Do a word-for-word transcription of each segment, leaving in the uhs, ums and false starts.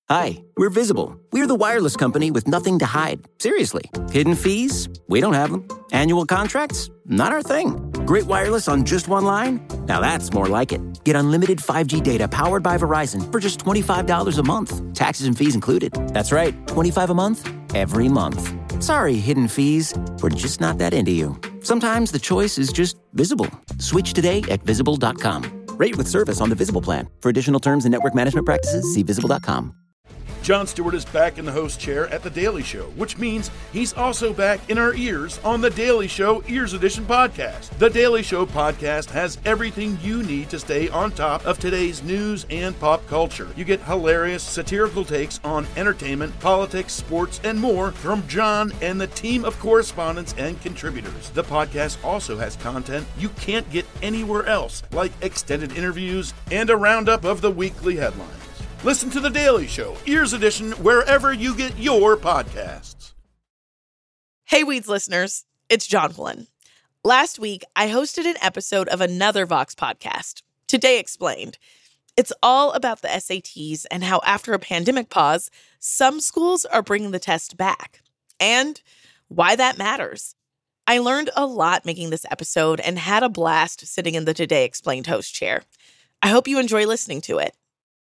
Hi, we're Visible. We're the wireless company with nothing to hide. Seriously. Hidden fees? We don't have them. Annual contracts? Not our thing. Great wireless on just one line? Now that's more like it. Get unlimited five G data powered by Verizon for just twenty-five dollars a month. Taxes and fees included. That's right, twenty-five dollars a month, every month. Sorry, hidden fees. We're just not that into you. Sometimes the choice is just Visible. Switch today at visible dot com. Rate with service on the Visible plan. For additional terms and network management practices, see visible dot com. Jon Stewart is back in the host chair at The Daily Show, which means he's also back in our ears on The Daily Show Ears Edition podcast. The Daily Show podcast has everything you need to stay on top of today's news and pop culture. You get hilarious, satirical takes on entertainment, politics, sports, and more from Jon and the team of correspondents and contributors. The podcast also has content you can't get anywhere else, like extended interviews and a roundup of the weekly headlines. Listen to The Daily Show, Ears Edition, wherever you get your podcasts. Hey, Weeds listeners, it's Jonquilyn. Last week, I hosted an episode of another Vox podcast, Today Explained. It's all about the S A Ts and how after a pandemic pause, some schools are bringing the test back, and why that matters. I learned a lot making this episode and had a blast sitting in the Today Explained host chair. I hope you enjoy listening to it.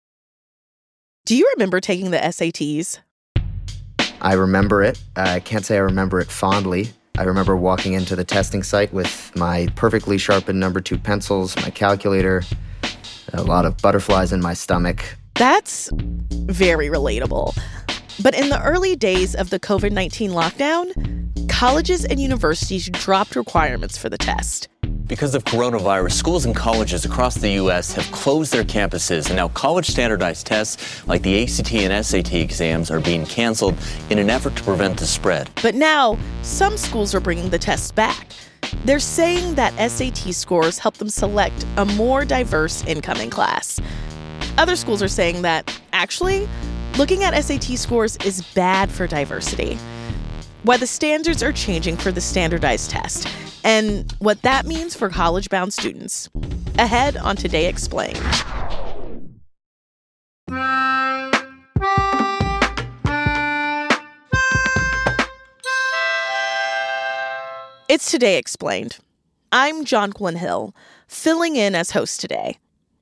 Do you remember taking the S A Ts? I remember it. I can't say I remember it fondly. I remember walking into the testing site with my perfectly sharpened number two pencils, my calculator, a lot of butterflies in my stomach. That's very relatable. But in the early days of the covid nineteen lockdown, colleges and universities dropped requirements for the test. Because of coronavirus, schools and colleges across the U S have closed their campuses, and now college standardized tests like the A C T and S A T exams are being canceled in an effort to prevent the spread. But now, some schools are bringing the tests back. They're saying that S A T scores help them select a more diverse incoming class. Other schools are saying that, actually, looking at S A T scores is bad for diversity. Why the standards are changing for the standardized test, and what that means for college-bound students. Ahead on Today Explained. It's Today Explained. I'm Jonquilyn Hill, filling in as host today.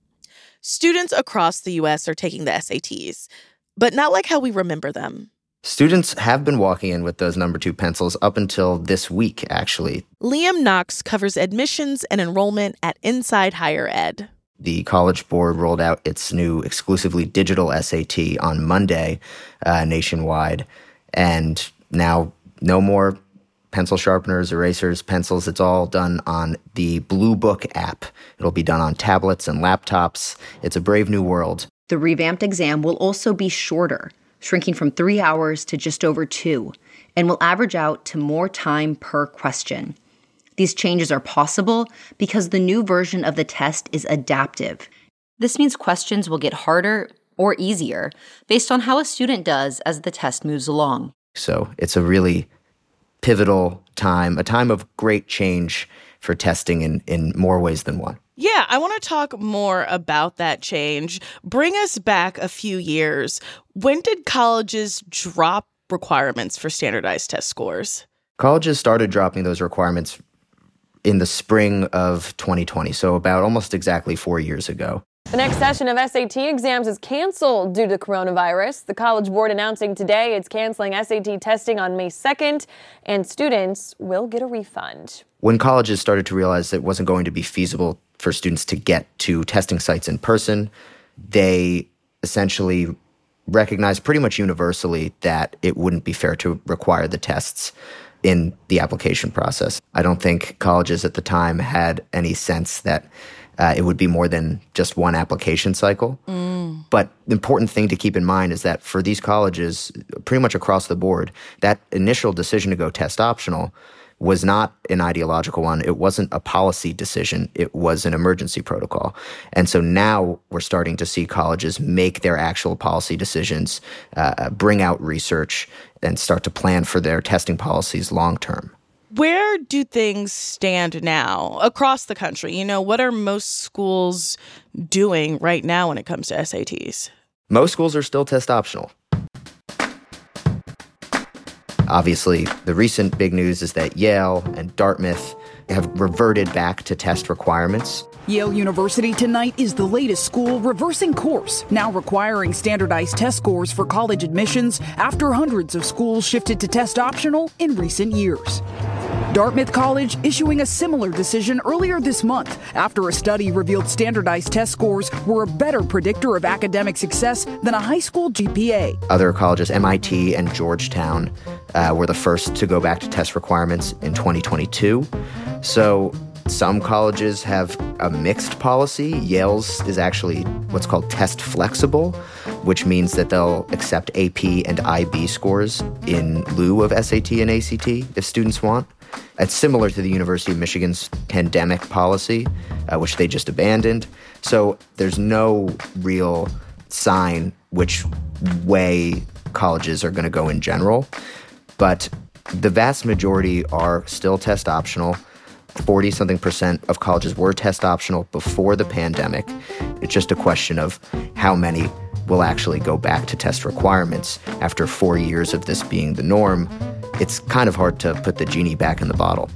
Students across the U S are taking the S A Ts, but not like how we remember them. Students have been walking in with those number two pencils up until this week, actually. Liam Knox covers admissions and enrollment at Inside Higher Ed. The College Board rolled out its new exclusively digital S A T on Monday uh, nationwide. And now no more pencil sharpeners, erasers, pencils. It's all done on the Blue Book app. It'll be done on tablets and laptops. It's a brave new world. The revamped exam will also be shorter, shrinking from three hours to just over two, and will average out to more time per question. These changes are possible because the new version of the test is adaptive. This means questions will get harder or easier based on how a student does as the test moves along. So it's a really pivotal time, a time of great change for testing in, in more ways than one. Yeah, I want to talk more about that change. Bring us back a few years. When did colleges drop requirements for standardized test scores? Colleges started dropping those requirements in the spring of twenty twenty, so about almost exactly four years ago. The next session of S A T exams is canceled due to coronavirus. The College Board announcing today it's canceling S A T testing on May second, and students will get a refund. When colleges started to realize that it wasn't going to be feasible for students to get to testing sites in person, they essentially recognized pretty much universally that it wouldn't be fair to require the tests in the application process. I don't think colleges at the time had any sense that uh, it would be more than just one application cycle. Mm. But the important thing to keep in mind is that for these colleges, pretty much across the board, that initial decision to go test optional was not an ideological one. It wasn't a policy decision. It was an emergency protocol. And so now we're starting to see colleges make their actual policy decisions, uh, bring out research, and start to plan for their testing policies long term. Where do things stand now across the country? You know, what are most schools doing right now when it comes to S A Ts? Most schools are still test optional. Obviously, the recent big news is that Yale and Dartmouth have reverted back to test requirements. Yale University tonight is the latest school reversing course, now requiring standardized test scores for college admissions after hundreds of schools shifted to test optional in recent years. Dartmouth College issuing a similar decision earlier this month after a study revealed standardized test scores were a better predictor of academic success than a high school G P A. Other colleges, M I T and Georgetown, uh, were the first to go back to test requirements in twenty twenty-two. So some colleges have a mixed policy. Yale's is actually what's called test flexible, which means that they'll accept A P and I B scores in lieu of S A T and A C T if students want. It's similar to the University of Michigan's pandemic policy, uh, which they just abandoned. So there's no real sign which way colleges are going to go in general. But the vast majority are still test optional. forty-something percent of colleges were test optional before the pandemic. It's just a question of how many will actually go back to test requirements after four years of this being the norm. It's kind of hard to put the genie back in the bottle.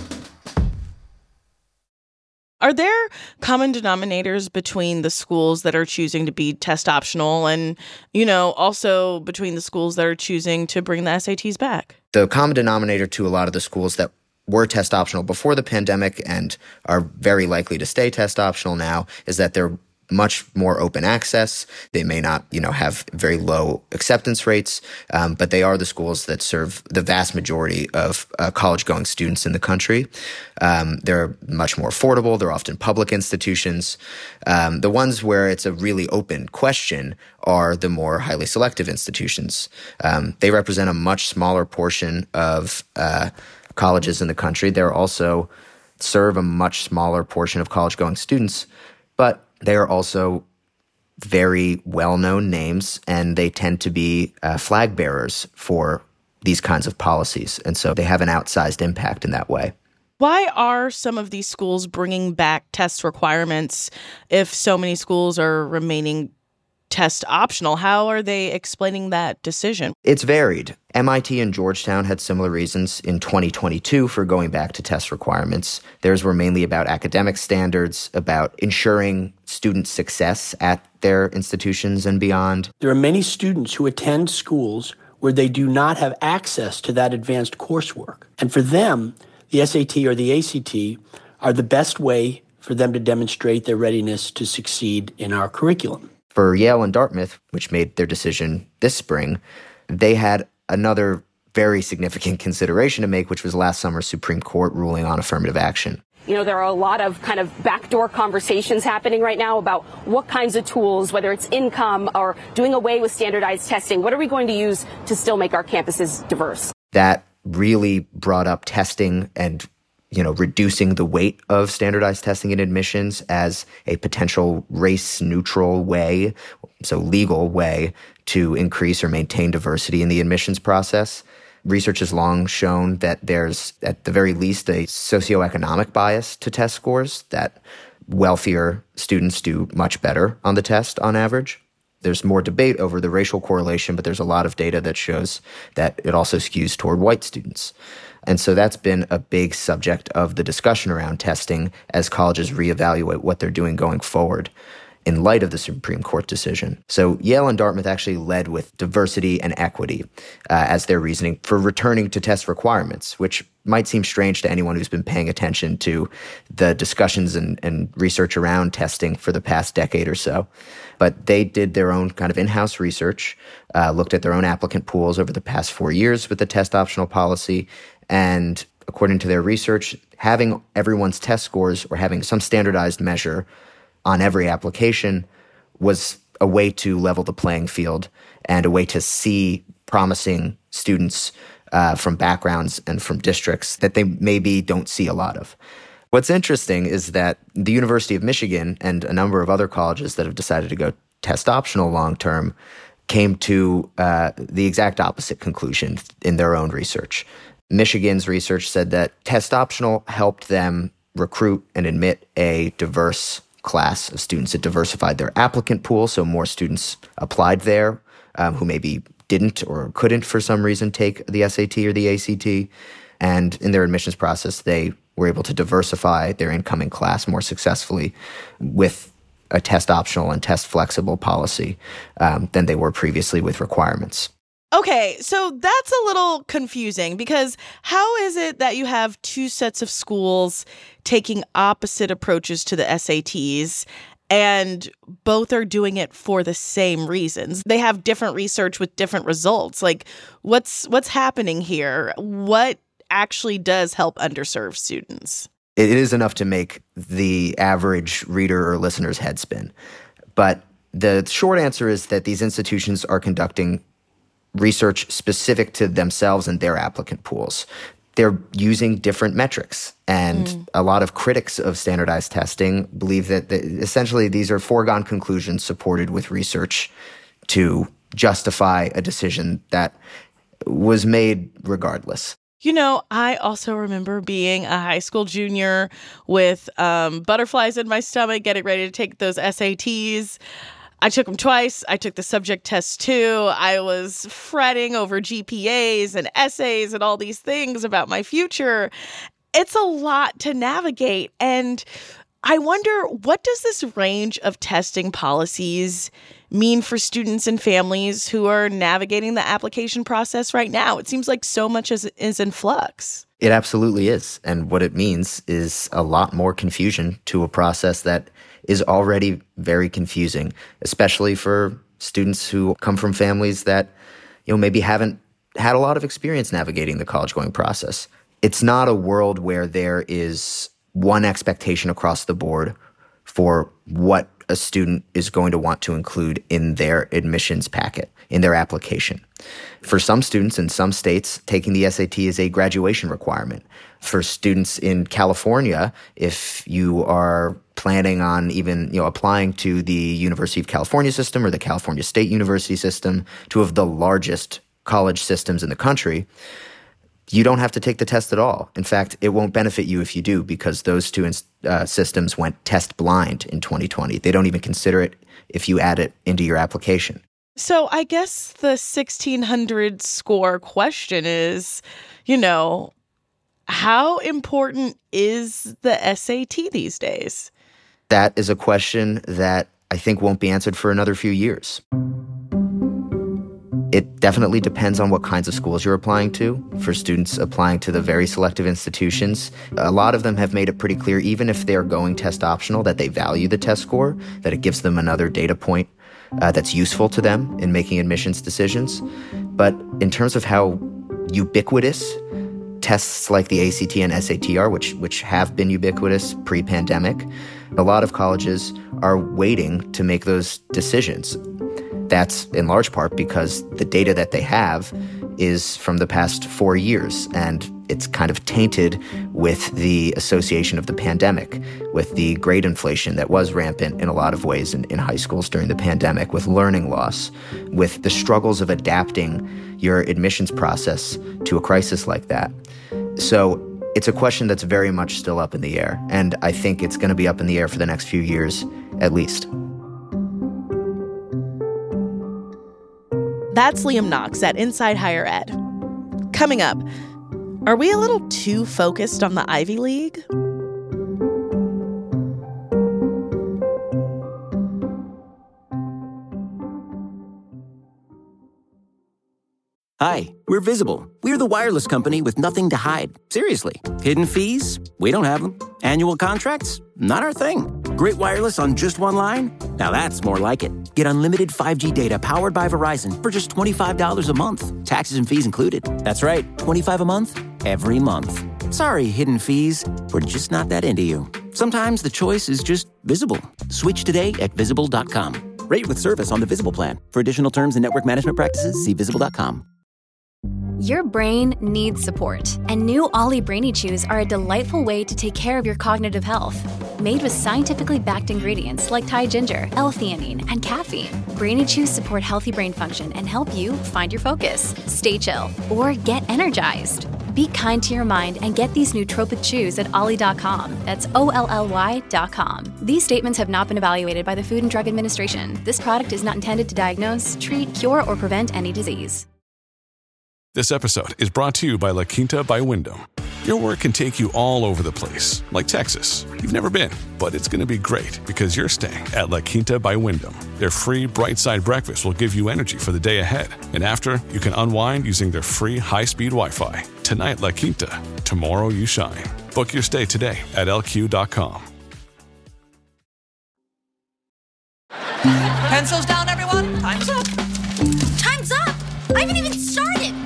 Are there common denominators between the schools that are choosing to be test optional and, you know, also between the schools that are choosing to bring the S A Ts back? The common denominator to a lot of the schools that were test optional before the pandemic and are very likely to stay test optional now is that they're much more open access. They may not, you know, have very low acceptance rates, um, but they are the schools that serve the vast majority of uh, college-going students in the country. Um, they're much more affordable. They're often public institutions. Um, the ones where it's a really open question are the more highly selective institutions. Um, they represent a much smaller portion of uh, colleges in the country. They also serve a much smaller portion of college-going students, but they are also very well-known names, and they tend to be uh, flag bearers for these kinds of policies. And so they have an outsized impact in that way. Why are some of these schools bringing back test requirements if so many schools are remaining test optional? How are they explaining that decision? It's varied. M I T and Georgetown had similar reasons in twenty twenty-two for going back to test requirements. Theirs were mainly about academic standards, about ensuring student success at their institutions and beyond. There are many students who attend schools where they do not have access to that advanced coursework. And for them, the S A T or the A C T are the best way for them to demonstrate their readiness to succeed in our curriculum. For Yale and Dartmouth, which made their decision this spring, they had another very significant consideration to make, which was last summer's Supreme Court ruling on affirmative action. You know, there are a lot of kind of backdoor conversations happening right now about what kinds of tools, whether it's income or doing away with standardized testing, what are we going to use to still make our campuses diverse? That really brought up testing and, you know, reducing the weight of standardized testing in admissions as a potential race-neutral way, so legal way, to increase or maintain diversity in the admissions process. Research has long shown that there's, at the very least, a socioeconomic bias to test scores, that wealthier students do much better on the test on average. There's more debate over the racial correlation, but there's a lot of data that shows that it also skews toward white students. And so that's been a big subject of the discussion around testing as colleges reevaluate what they're doing going forward in light of the Supreme Court decision. So Yale and Dartmouth actually led with diversity and equity uh, as their reasoning for returning to test requirements, which might seem strange to anyone who's been paying attention to the discussions and, and research around testing for the past decade or so. But they did their own kind of in-house research, uh, looked at their own applicant pools over the past four years with the test optional policy, and according to their research, having everyone's test scores or having some standardized measure on every application was a way to level the playing field and a way to see promising students uh, from backgrounds and from districts that they maybe don't see a lot of. What's interesting is that the University of Michigan and a number of other colleges that have decided to go test optional long-term came to uh, the exact opposite conclusion in their own research. Michigan's research said that test optional helped them recruit and admit a diverse class of students. It diversified their applicant pool, so more students applied there um, who maybe didn't or couldn't for some reason take the S A T or the A C T. And in their admissions process, they were able to diversify their incoming class more successfully with a test optional and test flexible policy um, than they were previously with requirements. Okay, so that's a little confusing because how is it that you have two sets of schools taking opposite approaches to the S A Ts and both are doing it for the same reasons? They have different research with different results. Like, what's what's happening here? What actually does help underserved students? It is enough to make the average reader or listener's head spin. But the short answer is that these institutions are conducting research specific to themselves and their applicant pools. They're using different metrics. And mm. a lot of critics of standardized testing believe that the, essentially these are foregone conclusions supported with research to justify a decision that was made regardless. You know, I also remember being a high school junior with um, butterflies in my stomach, getting ready to take those S A Ts. I took them twice. I took the subject test too. I was fretting over G P As and essays and all these things about my future. It's a lot to navigate. And I wonder, what does this range of testing policies mean for students and families who are navigating the application process right now? It seems like so much is, is in flux. It absolutely is. And what it means is a lot more confusion to a process that is already very confusing, especially for students who come from families that, you know, maybe haven't had a lot of experience navigating the college-going process. It's not a world where there is one expectation across the board for what a student is going to want to include in their admissions packet, in their application. For some students in some states, taking the S A T is a graduation requirement. For students in California, if you are planning on even, you know, applying to the University of California system or the California State University system, two of the largest college systems in the country, you don't have to take the test at all. In fact, it won't benefit you if you do, because those two uh, systems went test blind in twenty twenty. They don't even consider it if you add it into your application. So I guess the sixteen hundred score question is, you know, how important is the S A T these days? That is a question that I think won't be answered for another few years. It definitely depends on what kinds of schools you're applying to. For students applying to the very selective institutions, a lot of them have made it pretty clear, even if they're going test optional, that they value the test score, that it gives them another data point uh, that's useful to them in making admissions decisions. But in terms of how ubiquitous tests like the A C T and S A T are, which, which have been ubiquitous pre-pandemic, a lot of colleges are waiting to make those decisions. That's in large part because the data that they have is from the past four years, and it's kind of tainted with the association of the pandemic, with the grade inflation that was rampant in a lot of ways in, in high schools during the pandemic, with learning loss, with the struggles of adapting your admissions process to a crisis like that. So it's a question that's very much still up in the air, and I think it's going to be up in the air for the next few years at least. That's Liam Knox at Inside Higher Ed. Coming up, are we a little too focused on the Ivy League? Hi, we're Visible. We're the wireless company with nothing to hide. Seriously. Hidden fees? We don't have them. Annual contracts? Not our thing. Great wireless on just one line? Now that's more like it. Get unlimited five G data powered by Verizon for just twenty-five dollars a month. Taxes and fees included. That's right, twenty-five dollars a month, every month. Sorry, hidden fees. We're just not that into you. Sometimes the choice is just Visible. Switch today at visible dot com. Rate with service on the Visible plan. For additional terms and network management practices, see visible dot com. Your brain needs support, and new Ollie Brainy Chews are a delightful way to take care of your cognitive health. Made with scientifically backed ingredients like Thai ginger, L-theanine, and caffeine, Brainy Chews support healthy brain function and help you find your focus, stay chill, or get energized. Be kind to your mind and get these nootropic chews at olly dot com. That's O L L Y dot com. These statements have not been evaluated by the Food and Drug Administration. This product is not intended to diagnose, treat, cure, or prevent any disease. This episode is brought to you by La Quinta by Wyndham. Your work can take you all over the place, like Texas. You've never been, but it's going to be great because you're staying at La Quinta by Wyndham. Their free Bright Side breakfast will give you energy for the day ahead. And after, you can unwind using their free high-speed Wi-Fi. Tonight, La Quinta. Tomorrow, you shine. Book your stay today at L Q dot com. Pencils down, everyone. Time's up. Time's up. I haven't even started.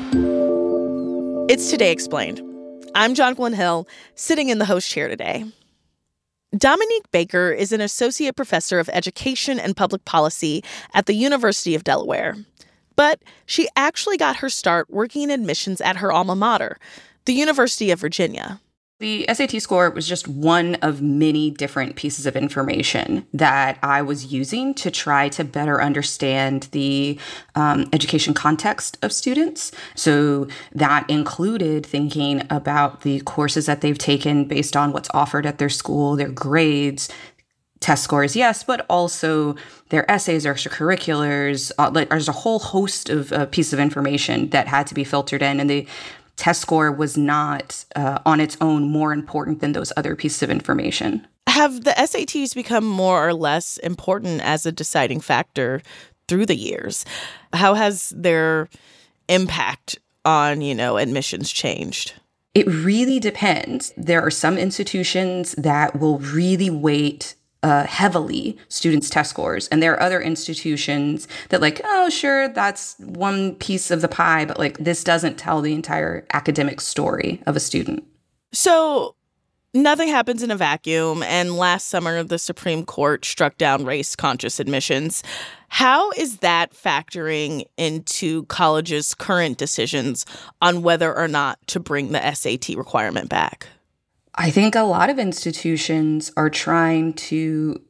It's Today Explained. I'm Jonquilyn Hill, sitting in the host chair today. Dominique Baker is an associate professor of education and public policy at the University of Delaware. But she actually got her start working in admissions at her alma mater, the University of Virginia. The S A T score was just one of many different pieces of information that I was using to try to better understand the um, education context of students. So that included thinking about the courses that they've taken based on what's offered at their school, their grades, test scores, yes, but also their essays, their extracurriculars. Uh, like, there's a whole host of uh, pieces of information that had to be filtered in, and the test score was not uh, on its own more important than those other pieces of information. Have the S A Ts become more or less important as a deciding factor through the years? How has their impact on, you know, admissions changed? It really depends. There are some institutions that will really weight Uh, heavily students' test scores. And there are other institutions that like, oh, sure, that's one piece of the pie, but like this doesn't tell the entire academic story of a student. So nothing happens in a vacuum. And last summer, the Supreme Court struck down race-conscious admissions. How is that factoring into colleges' current decisions on whether or not to bring the S A T requirement back? I think a lot of institutions are trying to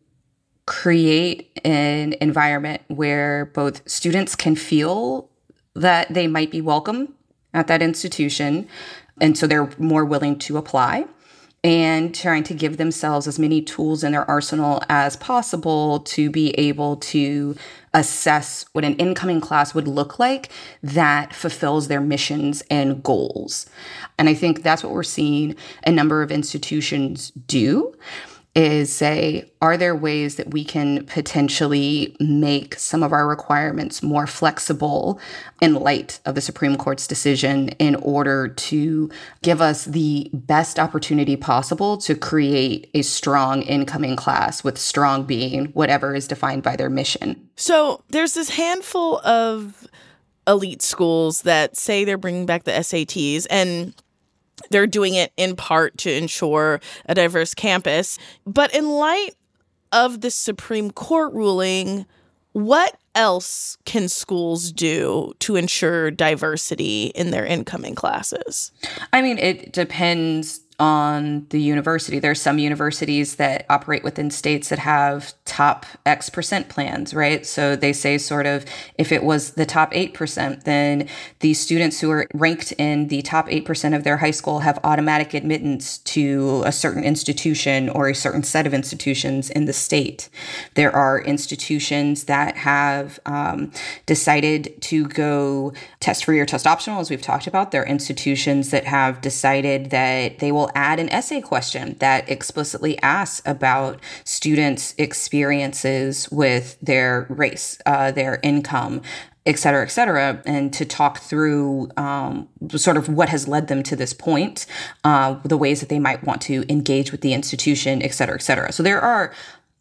create an environment where both students can feel that they might be welcome at that institution, and so they're more willing to apply, and trying to give themselves as many tools in their arsenal as possible to be able to assess what an incoming class would look like that fulfills their missions and goals. And I think that's what we're seeing a number of institutions do, is say, are there ways that we can potentially make some of our requirements more flexible in light of the Supreme Court's decision in order to give us the best opportunity possible to create a strong incoming class, with strong being whatever is defined by their mission? So there's this handful of elite schools that say they're bringing back the S A Ts, and they're doing it in part to ensure a diverse campus. But in light of the Supreme Court ruling, what else can schools do to ensure diversity in their incoming classes? I mean, it depends on the university. There are some universities that operate within states that have top X percent plans, right? So they say sort of, if it was the top eight percent, then the students who are ranked in the top eight percent of their high school have automatic admittance to a certain institution or a certain set of institutions in the state. There are institutions that have um, decided to go test free or test optional, as we've talked about. There are institutions that have decided that they will add an essay question that explicitly asks about students' experiences with their race, uh, their income, et cetera, et cetera, and to talk through um, sort of what has led them to this point, uh, the ways that they might want to engage with the institution, et cetera, et cetera. So there are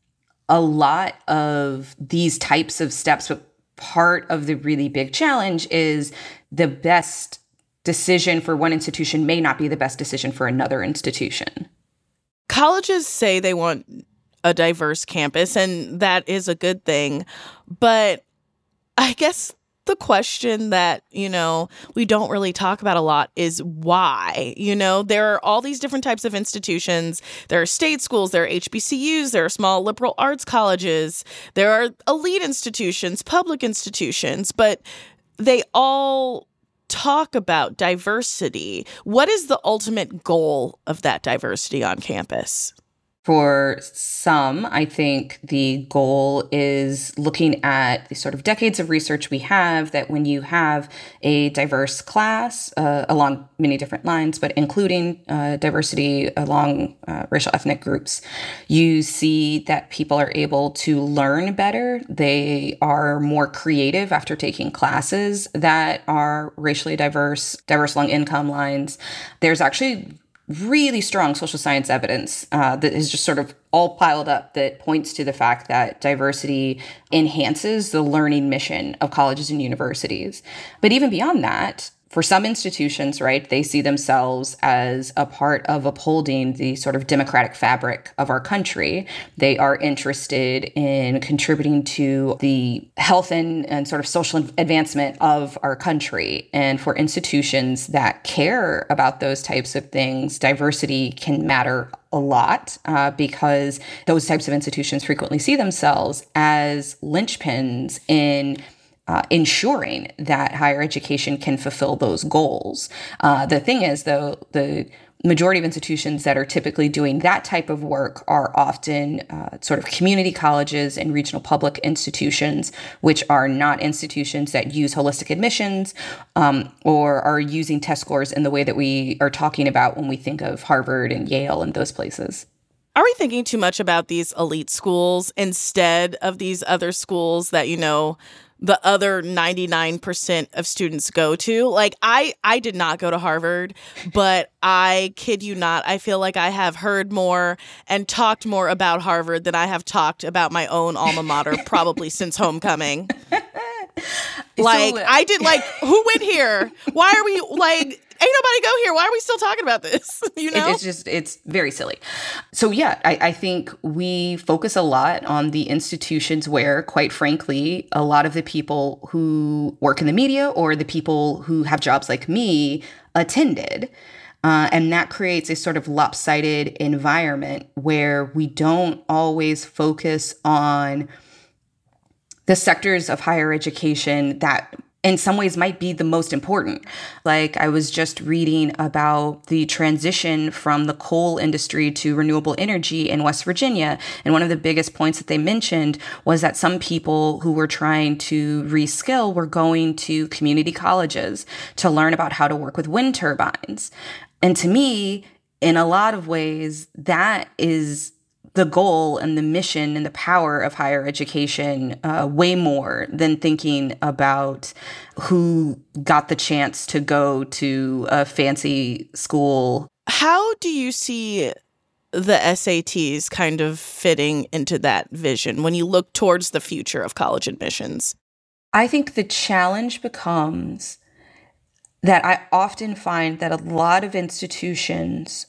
a lot of these types of steps, but part of the really big challenge is the best decision for one institution may not be the best decision for another institution. Colleges say they want a diverse campus, and that is a good thing. But I guess the question that, you know, we don't really talk about a lot is why. You know, there are all these different types of institutions. There are state schools, there are H B C Us, there are small liberal arts colleges, there are elite institutions, public institutions, but they all talk about diversity, what is the ultimate goal of that diversity on campus? For some, I think the goal is looking at the sort of decades of research we have that when you have a diverse class uh, along many different lines, but including uh, diversity along uh, racial ethnic groups, you see that people are able to learn better. They are more creative after taking classes that are racially diverse, diverse along income lines. There's actually really strong social science evidence uh, that is just sort of all piled up that points to the fact that diversity enhances the learning mission of colleges and universities. But even beyond that, for some institutions, right, they see themselves as a part of upholding the sort of democratic fabric of our country. They are interested in contributing to the health and, and sort of social advancement of our country. And for institutions that care about those types of things, diversity can matter a lot uh, because those types of institutions frequently see themselves as linchpins in Uh, ensuring that higher education can fulfill those goals. Uh, the thing is, though, the majority of institutions that are typically doing that type of work are often uh, sort of community colleges and regional public institutions, which are not institutions that use holistic admissions um, or are using test scores in the way that we are talking about when we think of Harvard and Yale and those places. Are we thinking too much about these elite schools instead of these other schools that, you know, the other ninety-nine percent of students go to? Like, I, I did not go to Harvard, but I kid you not, I feel like I have heard more and talked more about Harvard than I have talked about my own alma mater probably since homecoming. Like, so, uh, I did, like, who went here? Why are we, like... Ain't nobody go here. Why are we still talking about this? You know? It, it's just, it's very silly. So yeah, I, I think we focus a lot on the institutions where, quite frankly, a lot of the people who work in the media or the people who have jobs like me attended. Uh, and that creates a sort of lopsided environment where we don't always focus on the sectors of higher education that in some ways might be the most important. Like, I was just reading about the transition from the coal industry to renewable energy in West Virginia. And one of the biggest points that they mentioned was that some people who were trying to reskill were going to community colleges to learn about how to work with wind turbines. And to me, in a lot of ways, that is the goal and the mission and the power of higher education uh, way more than thinking about who got the chance to go to a fancy school. How do you see the S A Ts kind of fitting into that vision when you look towards the future of college admissions? I think the challenge becomes that I often find that a lot of institutions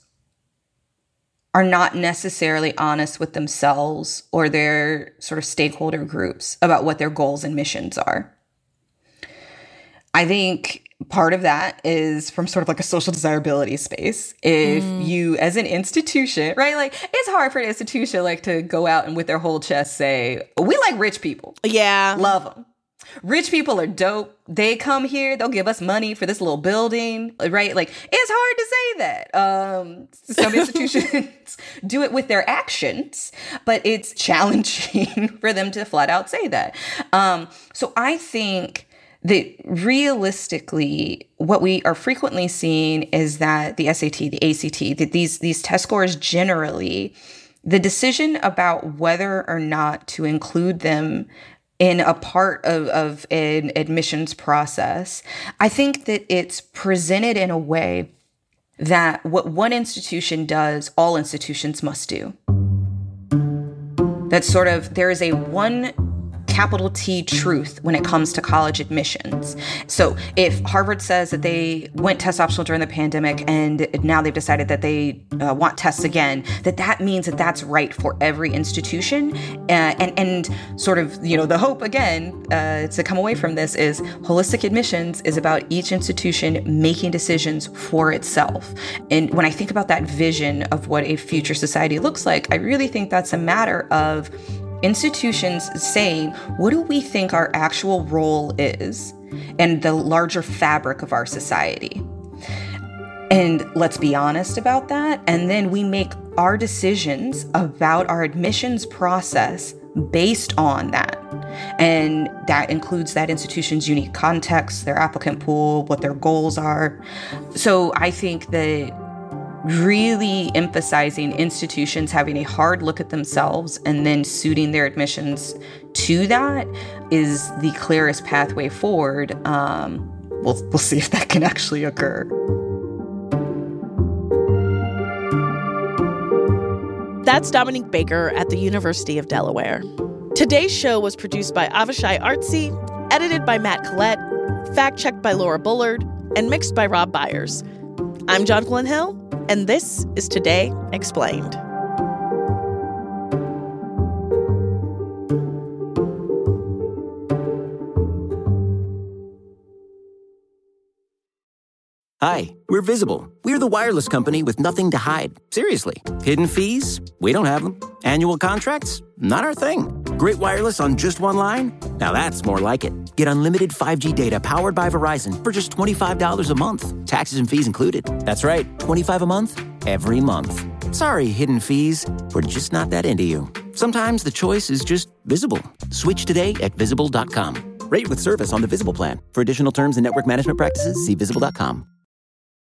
are not necessarily honest with themselves or their sort of stakeholder groups about what their goals and missions are. I think part of that is from sort of like a social desirability space. If mm. you, as an institution, right, like it's hard for an institution like to go out and with their whole chest say, we like rich people. Yeah. Love them. Rich people are dope. They come here, they'll give us money for this little building, right? Like, it's hard to say that. Um, some institutions do it with their actions, but it's challenging for them to flat out say that. Um, so I think that realistically, what we are frequently seeing is that the S A T, the A C T, that these, these test scores generally, the decision about whether or not to include them in a part of, of an admissions process, I think that it's presented in a way that what one institution does, all institutions must do. That sort of, there is a one capital T truth when it comes to college admissions. So if Harvard says that they went test optional during the pandemic and now they've decided that they uh, want tests again, that that means that that's right for every institution. Uh, and, and sort of, you know, the hope again uh, to come away from this is holistic admissions is about each institution making decisions for itself. And when I think about that vision of what a future society looks like, I really think that's a matter of institutions saying, what do we think our actual role is and the larger fabric of our society? And let's be honest about that. And then we make our decisions about our admissions process based on that. And that includes that institution's unique context, their applicant pool, what their goals are. So I think that really emphasizing institutions having a hard look at themselves and then suiting their admissions to that is the clearest pathway forward. Um, we'll, we'll see if that can actually occur. That's Dominique Baker at the University of Delaware. Today's show was produced by Avishai Artsy, edited by Matt Collette, fact-checked by Laura Bullard, and mixed by Rob Byers. I'm Jonquilyn Hill, and this is Today Explained. Hi, we're Visible. We're the wireless company with nothing to hide. Seriously. Hidden fees? We don't have them. Annual contracts? Not our thing. Great wireless on just one line? Now that's more like it. Get unlimited five G data powered by Verizon for just twenty-five dollars a month. Taxes and fees included. That's right, twenty-five dollars a month, every month. Sorry, hidden fees. We're just not that into you. Sometimes the choice is just Visible. Switch today at visible dot com. Rate with service on the Visible plan. For additional terms and network management practices, see visible dot com.